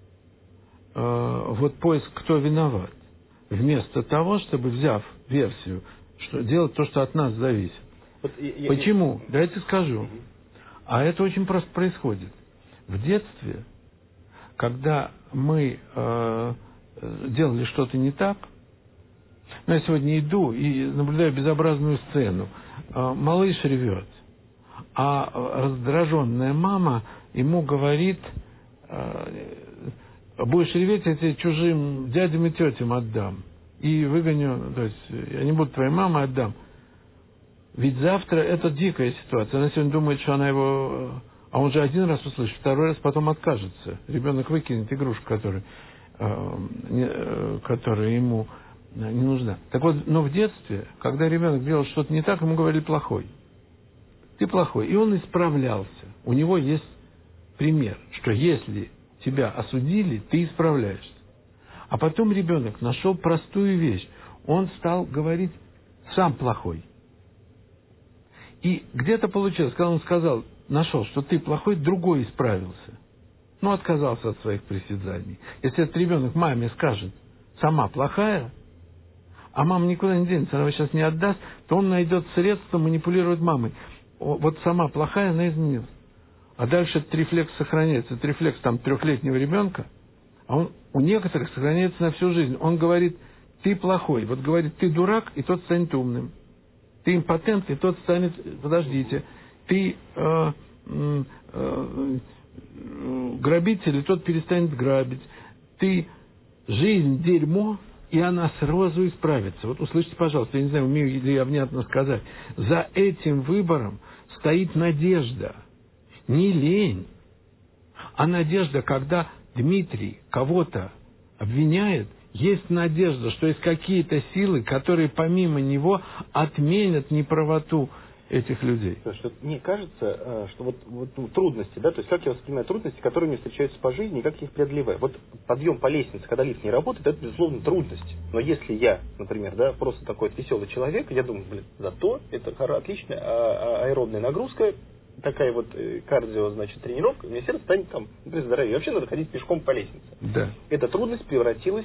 поиск «кто виноват», вместо того, чтобы, взяв версию, делать то, что от нас зависит. Почему? Давайте скажу. А это очень просто происходит. В детстве, когда мы делали что-то не так, я сегодня иду и наблюдаю безобразную сцену. Малыш ревет, а раздраженная мама ему говорит: будешь реветь, я тебе чужим дядям и тетям отдам. И выгоню, то есть я не буду твоей мамой, отдам. Ведь завтра это дикая ситуация. Она сегодня думает, что она его... А он же один раз услышит, второй раз потом откажется. Ребенок выкинет игрушку, которая ему не нужна. Так вот, но в детстве, когда ребенок делал что-то не так, ему говорили: плохой. Ты плохой. И он исправлялся. У него есть пример, что если тебя осудили, ты исправляешься. А потом ребенок нашел простую вещь. Он стал говорить: сам плохой. И где-то получилось, когда он нашел, что ты плохой, другой исправился. Отказался от своих присязаний. Если этот ребенок маме скажет: сама плохая, а мама никуда не денется, она его сейчас не отдаст, то он найдет средства манипулировать мамой. вот сама плохая, она изменилась. А дальше этот рефлекс сохраняется. Это рефлекс там 3-летнего ребенка, а он у некоторых сохраняется на всю жизнь. Он говорит, ты плохой. Вот говорит, ты дурак, и тот станет умным. Ты импотент, и тот станет... Подождите. Ты грабитель, и тот перестанет грабить. Ты жизнь дерьмо, и она сразу исправится. Вот услышьте, пожалуйста, я не знаю, умею ли я внятно сказать. За этим выбором стоит надежда. Не лень, а надежда, когда Дмитрий кого-то обвиняет, есть надежда, что есть какие-то силы, которые помимо него отменят неправоту этих людей. Мне кажется, что вот трудности, да, то есть как я воспринимаю трудности, которые мне встречаются по жизни, и как я их преодолеваю. Вот подъем по лестнице, когда лифт не работает, это, безусловно, трудность. Но если я, например, да, просто такой вот веселый человек, я думаю, зато это отличная аэробная нагрузка, такая вот кардио, значит, тренировка, у меня сердце станет там, например, здоровее. Вообще надо ходить пешком по лестнице. Да. Эта трудность превратилась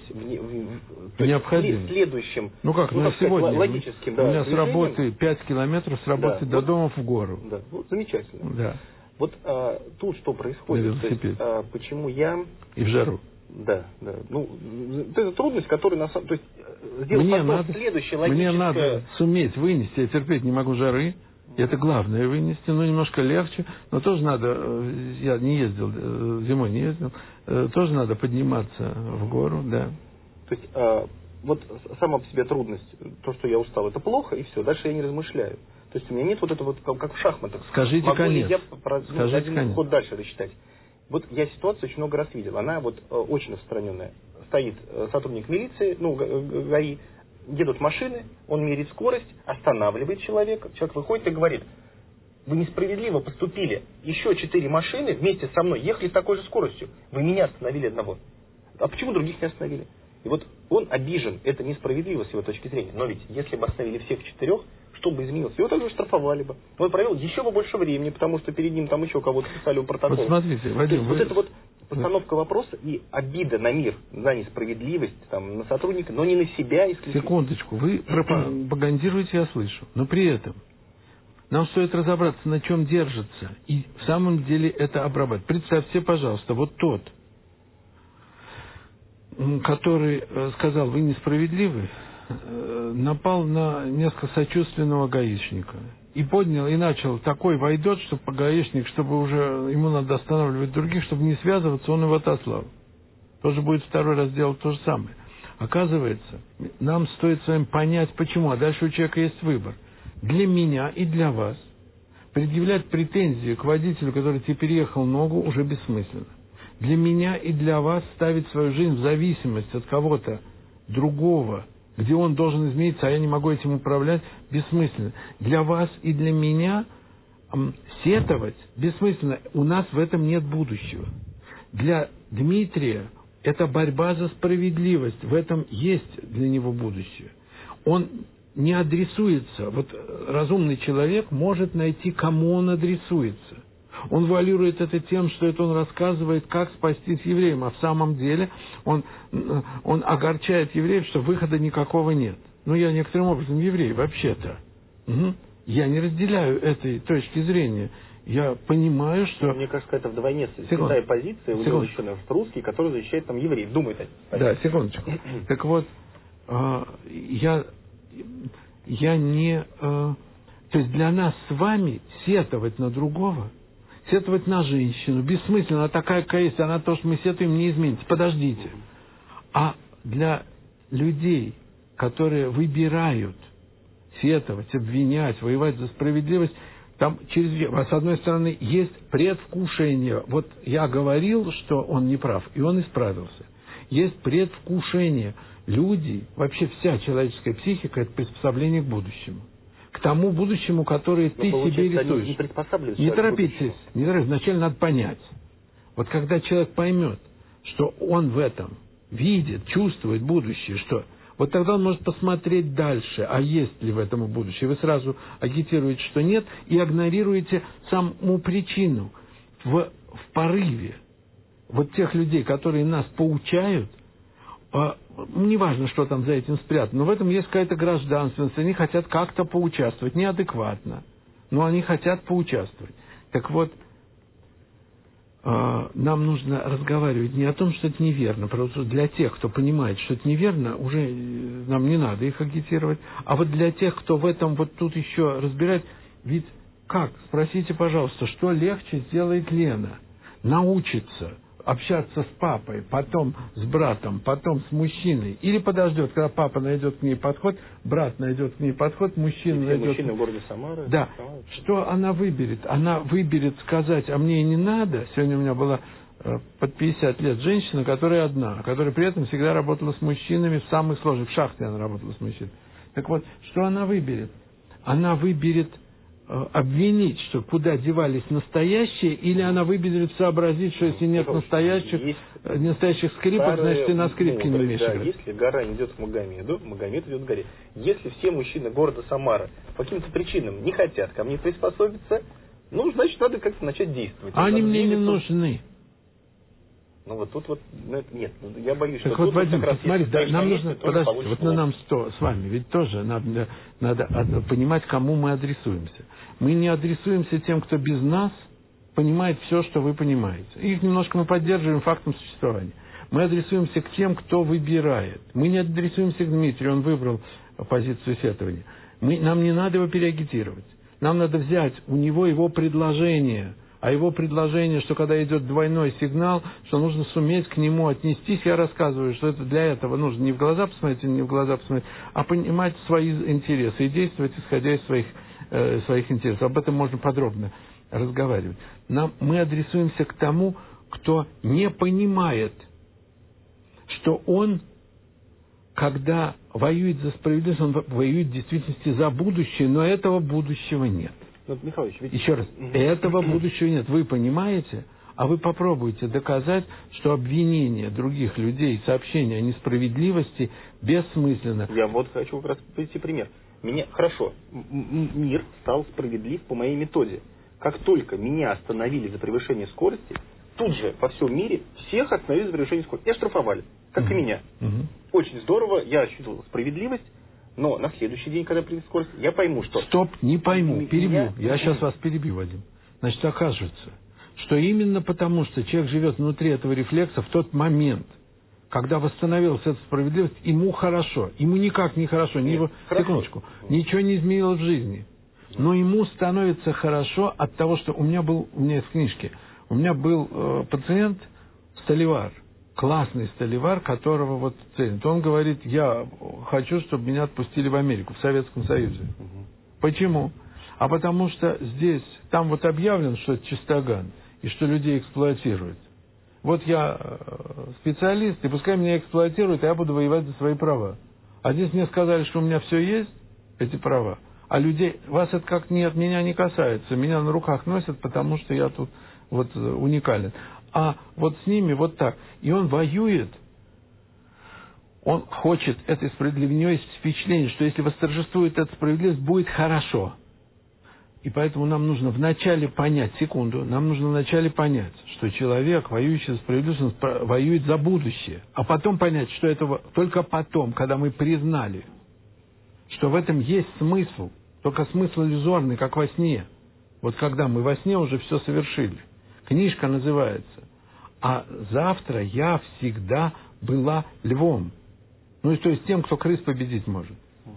в необходимость. Следующим, сегодня. логическим. У меня с работы 5 километров, с работы до дома в гору. Да, вот замечательно. Да. Вот тут что происходит, то есть, почему я... И в жару. Да. Ну, это трудность, которая на самом... То есть, сделать следующее логическое... Мне надо суметь вынести, я терпеть не могу жары. Это главное вынести, немножко легче, но тоже надо, я не ездил, зимой не ездил, тоже надо подниматься в гору, да. То есть, вот сама по себе трудность, то, что я устал, это плохо, и все, дальше я не размышляю. То есть у меня нет вот этого, как в шахматах. Скажите конец. Могу ли я один ход дальше рассчитать? Вот я ситуацию очень много раз видел, она вот очень распространенная. Стоит сотрудник милиции, ГАИ, едут машины, он меряет скорость, останавливает человека, человек выходит и говорит, вы несправедливо поступили, еще 4 машины вместе со мной ехали с такой же скоростью, вы меня остановили одного, а почему других не остановили? И вот он обижен, это несправедливо с его точки зрения, но ведь если бы остановили всех 4, что бы изменилось? Его также штрафовали бы. Он провел еще бы больше времени, потому что перед ним там еще кого-то писали в протокол. Вот смотрите, Вадим, вот это вот постановка вопроса и обида на мир, за несправедливость, там, на сотрудника, но не на себя исключительно. Секундочку, вы пропагандируете, я слышу, но при этом нам стоит разобраться, на чем держится, и в самом деле это обрабатывать. Представьте, пожалуйста, вот тот, который сказал, вы несправедливы, напал на несколько сочувственного гаишника и поднял, и начал такой войдет, чтобы гаишник, чтобы уже ему надо останавливать других, чтобы не связываться, он его отослал. Тоже будет второй раз делать то же самое. Оказывается, нам стоит с вами понять, почему, а дальше у человека есть выбор. Для меня и для вас предъявлять претензии к водителю, который тебе переехал ногу, уже бессмысленно. Для меня и для вас ставить свою жизнь в зависимость от кого-то другого, где он должен измениться, а я не могу этим управлять, бессмысленно. Для вас и для меня сетовать бессмысленно. У нас в этом нет будущего. Для Дмитрия это борьба за справедливость. В этом есть для него будущее. Он не адресуется. Вот разумный человек может найти, кому он адресуется. Он вуалирует это тем, что это он рассказывает, как спастись евреям, а в самом деле он огорчает евреев, что выхода никакого нет. Я некоторым образом еврей, вообще-то. Я не разделяю этой точки зрения. Я понимаю, что... Мне кажется, это вдвойне святая позиция у него еще русский, который защищает там евреев. Думает о... Да, секундочку. Так вот, я не... То есть для нас с вами сетовать на другого, сетовать на женщину, бессмысленно, она такая, какая есть, она то, что мы сетуем, не изменится. Подождите. А для людей, которые выбирают сетовать, обвинять, воевать за справедливость, там с одной стороны есть предвкушение. Вот я говорил, что он не прав, и он исправился. Есть предвкушение. Люди, вообще вся человеческая психика – это приспособление к будущему. К тому будущему, которое ты себе рисуешь. Не торопитесь, вначале надо понять. Вот когда человек поймет, что он в этом видит, чувствует будущее, что вот тогда он может посмотреть дальше, а есть ли в этом будущее. Вы сразу агитируете, что нет, и игнорируете саму причину. В порыве вот тех людей, которые нас поучают, неважно, что там за этим спрятано, но в этом есть какая-то гражданственность, они хотят как-то поучаствовать, неадекватно. но они хотят поучаствовать. Так вот, нам нужно разговаривать не о том, что это неверно, потому что для тех, кто понимает, что это неверно, уже нам не надо их агитировать, а вот для тех, кто в этом вот тут еще разбирает, ведь как? Спросите, пожалуйста, что легче сделает Лена? Научиться общаться с папой, потом с братом, потом с мужчиной, или подождет, когда папа найдет к ней подход, брат найдет к ней подход, мужчина найдет... Мужчины в городе Самара. Да. Что она выберет? Она выберет сказать, а мне и не надо. Сегодня у меня была под 50 лет женщина, которая одна, которая при этом всегда работала с мужчинами в самых сложных, в шахте она работала с мужчинами. Так вот, что она выберет? Она выберет обвинить, что куда девались настоящие, или она выберет сообразить, что если нет настоящих скрипок, значит и на скрипке не умеешь играть. Если гора идет к Магомеду, Магомед идет к горе. Если все мужчины города Самара по каким-то причинам не хотят ко мне приспособиться, ну, значит, надо как-то начать действовать. Они мне не нужны. Ну вот тут вот, нет, я боюсь, так что вот, тут Вадим, как раз смотри, да, нам нужно, подождите, вот на нам с вами, ведь тоже надо понимать, кому мы адресуемся. Мы не адресуемся тем, кто без нас понимает все, что вы понимаете. Их немножко мы поддерживаем фактом существования. Мы адресуемся к тем, кто выбирает. Мы не адресуемся к Дмитрию, он выбрал позицию сетования. Нам не надо его переагитировать. Нам надо взять у него его предложение. А его предложение, что когда идет двойной сигнал, что нужно суметь к нему отнестись, я рассказываю, что это для этого нужно не в глаза посмотреть, не в глаза посмотреть, а понимать свои интересы и действовать, исходя из своих интересов. Об этом можно подробно разговаривать. Мы адресуемся к тому, кто не понимает, что он, когда воюет за справедливость, он воюет в действительности за будущее, но этого будущего нет. Михайлович, ведь... Еще раз, этого будущего нет. Вы понимаете, а вы попробуйте доказать, что обвинение других людей, сообщение о несправедливости бессмысленно. Я вот хочу как раз привести пример. Хорошо, мир стал справедлив по моей методе. Как только меня остановили за превышение скорости, тут же во всем мире всех остановили за превышение скорости. И оштрафовали, как и меня. Очень здорово, я ощутил справедливость. Но на следующий день, когда придет скорость, я пойму, что... Стоп, не пойму, перебью. Я сейчас вас перебью, Вадим. Значит, окажется, что именно потому, что человек живет внутри этого рефлекса, в тот момент, когда восстановилась эта справедливость, ему хорошо. Ему никак не хорошо. Секундочку. Ничего не изменилось в жизни. Но ему становится хорошо от того, что у меня есть в книжке, у меня был пациент, столевар. Классный столевар, которого вот ценит. Он говорит, я хочу, чтобы меня отпустили в Америку, в Советском Союзе. Почему? А потому что здесь, там вот объявлено, что это чистоган, и что людей эксплуатируют. Вот я специалист, и пускай меня эксплуатируют, а я буду воевать за свои права. А здесь мне сказали, что у меня все есть, эти права, а людей, вас это как нет, меня не касается, меня на руках носят, потому что я тут вот уникален. А вот с ними вот так. И он воюет, он хочет этой справедливости, у него есть впечатление, что если восторжествует эта справедливость, будет хорошо. И поэтому нам нужно вначале понять, нам нужно вначале понять, что человек, воюющий за справедливость, он воюет за будущее. А потом понять, что этого только потом, когда мы признали, что в этом есть смысл, только смысл иллюзорный, как во сне. Вот когда мы во сне уже все совершили. Книжка называется «А завтра я всегда была львом». Ну, то есть тем, кто крыс победить может.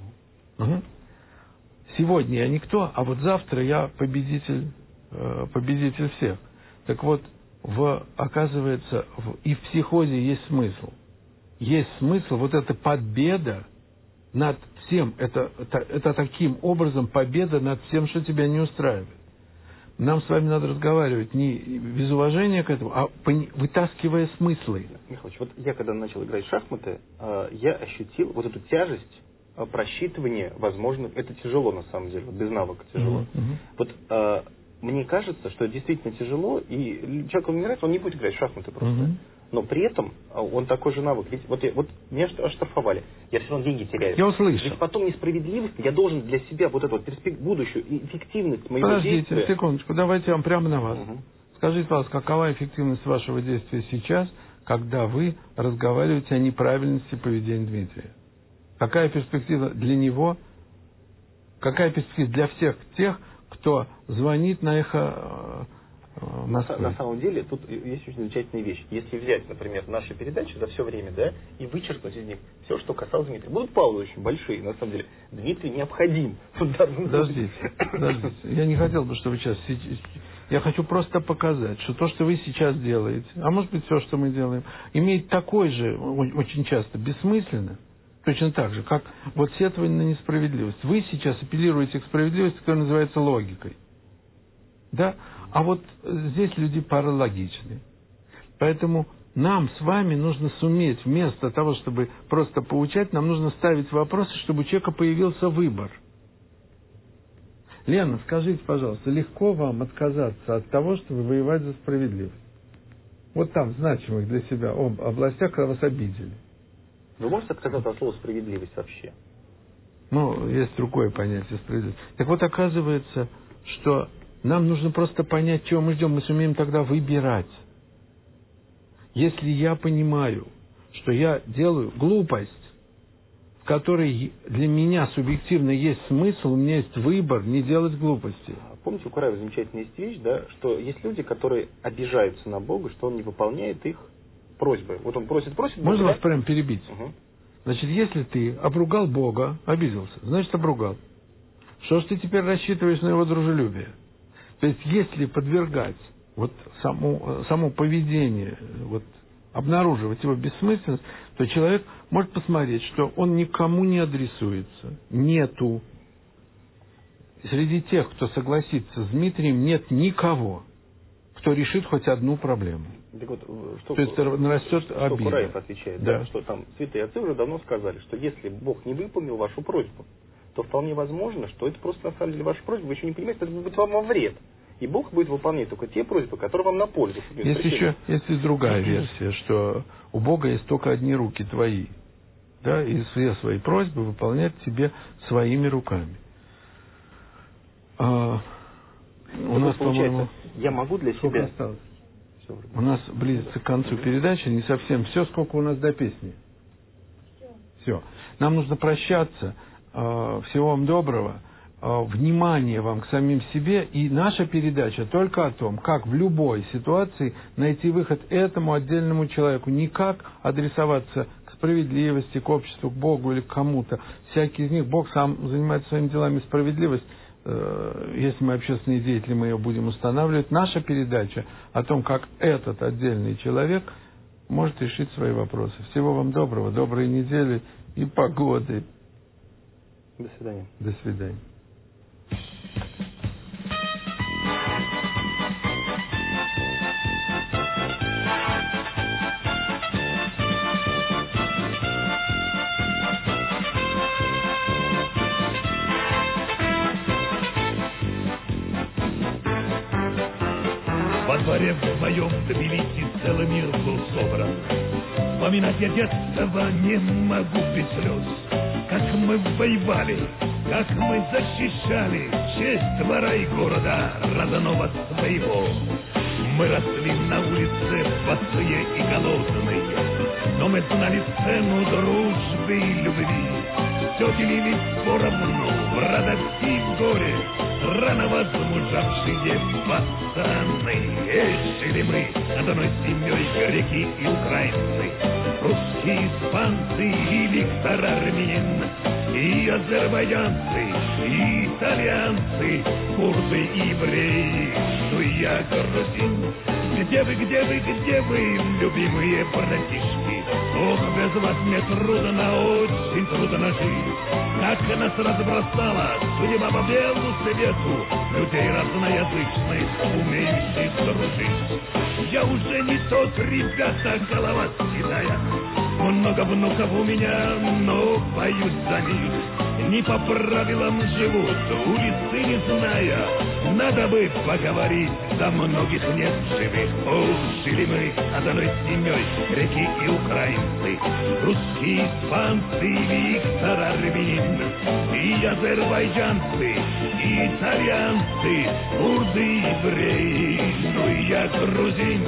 Сегодня я никто, а вот завтра я победитель всех. Так вот, оказывается, и в психозе есть смысл. Есть смысл, вот эта победа над всем, это таким образом победа над всем, что тебя не устраивает. Нам с вами надо разговаривать не без уважения к этому, а вытаскивая смыслы. Михайлович, вот я когда начал играть в шахматы, я ощутил вот эту тяжесть просчитывания возможных. Это тяжело на самом деле, без навыка тяжело. Вот мне кажется, что это действительно тяжело, и человеку не нравится, он не будет играть в шахматы просто. Но при этом он такой же навык. Ведь вот меня оштрафовали, я все равно деньги теряю. Я услышал. Ведь потом несправедливость, я должен для себя вот эту вот будущую эффективность моего действия... Подождите, секундочку, давайте вам прямо на вас. Скажите, пожалуйста, какова эффективность вашего действия сейчас, когда вы разговариваете о неправильности поведения Дмитрия? Какая перспектива для него, какая перспектива для всех тех, кто звонит на «Эхо Москвы. На самом деле, тут есть очень замечательная вещь. Если взять, например, наши передачи за все время, да, и вычеркнуть из них все, что касалось Дмитрия. Будут паузы очень большие, на самом деле. Дмитрий необходим. Подождите. Я не хотел бы, чтобы сейчас... Я хочу просто показать, что то, что вы сейчас делаете, а может быть, все, что мы делаем, имеет такой же, очень часто, бессмысленно, точно так же, как вот сетование на несправедливость. Вы сейчас апеллируете к справедливости, которая называется логикой. Да? А вот здесь люди паралогичны. Поэтому нам с вами нужно суметь, вместо того, чтобы просто поучать, нам нужно ставить вопросы, чтобы у человека появился выбор. Лена, скажите, пожалуйста, легко вам отказаться от того, чтобы воевать за справедливость? Вот там, в значимых для себя областях, когда вас обидели. Вы можете отказаться от слова «справедливость» вообще? Ну, есть другое понятие справедливости. Так вот, оказывается, что нам нужно просто понять, чего мы ждем. Мы сумеем тогда выбирать. Если я понимаю, что я делаю глупость, в которой для меня субъективно есть смысл, у меня есть выбор не делать глупости. Помните, у Кураева замечательная есть вещь, да, что есть люди, которые обижаются на Бога, что Он не выполняет их просьбы. Вот Он просит. Можно вас прям перебить? Угу. Значит, если ты обругал Бога, обиделся, значит, обругал. Что ж ты теперь рассчитываешь на Его дружелюбие? То есть, если подвергать вот само поведение, вот, обнаруживать его бессмысленность, то человек может посмотреть, что он никому не адресуется. Нету. Среди тех, кто согласится с Дмитрием, нет никого, кто решит хоть одну проблему. Так вот, что, то есть нарастет обида. Что Кураев отвечает, да. Что там святые отцы уже давно сказали, что если Бог не выполнил вашу просьбу, то вполне возможно, что это просто на самом деле ваша просьба, вы еще не понимаете, это будет вам во вред. И Бог будет выполнять только те просьбы, которые вам на пользу. Есть другая версия, что у Бога есть только одни руки твои. Да, и все свои просьбы выполнять тебе своими руками. У нас, по-моему, я могу для себя... Осталось? У нас близится к концу передачи, не совсем все, сколько у нас до песни. Все. Нам нужно прощаться. Всего вам доброго. Внимание вам к самим себе, и наша передача только о том, как в любой ситуации найти выход этому отдельному человеку, не как адресоваться к справедливости, к обществу, к Богу или к кому-то. Всякий из них, Бог сам занимается своими делами, справедливость, если мы общественные деятели, мы ее будем устанавливать. Наша передача о том, как этот отдельный человек может решить свои вопросы. Всего вам доброго, доброй недели и погоды. До свидания. До свидания. Во дворе в моем Тбилиси целый мир был собран. Вспоминать я детства не могу без слез. Как мы воевали, как мы защищали честь двора и города родного своего. Мы росли на улице босые и голодные, но мы знали цену дружбы и любви. Все делились поровну в радости и в горе, рано возмужавшие пацаны. Жили мы одной семьей, греки и украинцы, русские, испанцы и Виктор Армянин, и азербайджанцы, и итальянцы, курды и евреи, ну и я грузин. Где вы, любимые братишки? Ох, без вас мне трудно, очень трудно жить. Как нас разбросала судьба по белу свету, людей разноязычных, умеющих дружить. Я уже не тот, ребята, голова седая. Много внуков у меня, но боюсь за них. Не по правилам живут, улицы не зная. Надо бы поговорить, да многих нет живых. Ох, жили мы одной семьей, греки и украинцы, русские, испанцы, Виктор Армянин, и азербайджанцы, и итальянцы, курды и евреи, ну и я грузин.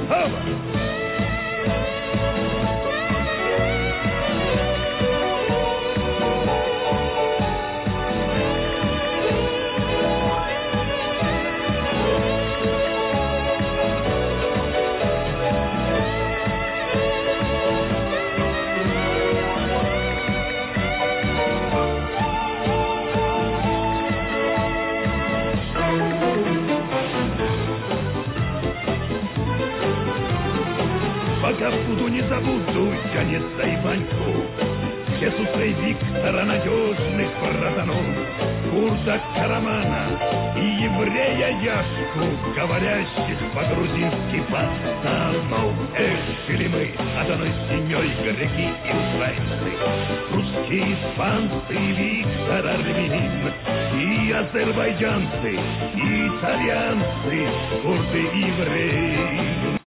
не забуду Дениса и Ваньку, Иисуса и Виктора, надежных братанов, Курта Карамана и еврея Яшку, говорящих по-грузински пацанов. Эх, жили мы одной семьей, греки и украинцы, русские, испанцы, Виктор Армянин, и азербайджанцы, и итальянцы, курды и евреи.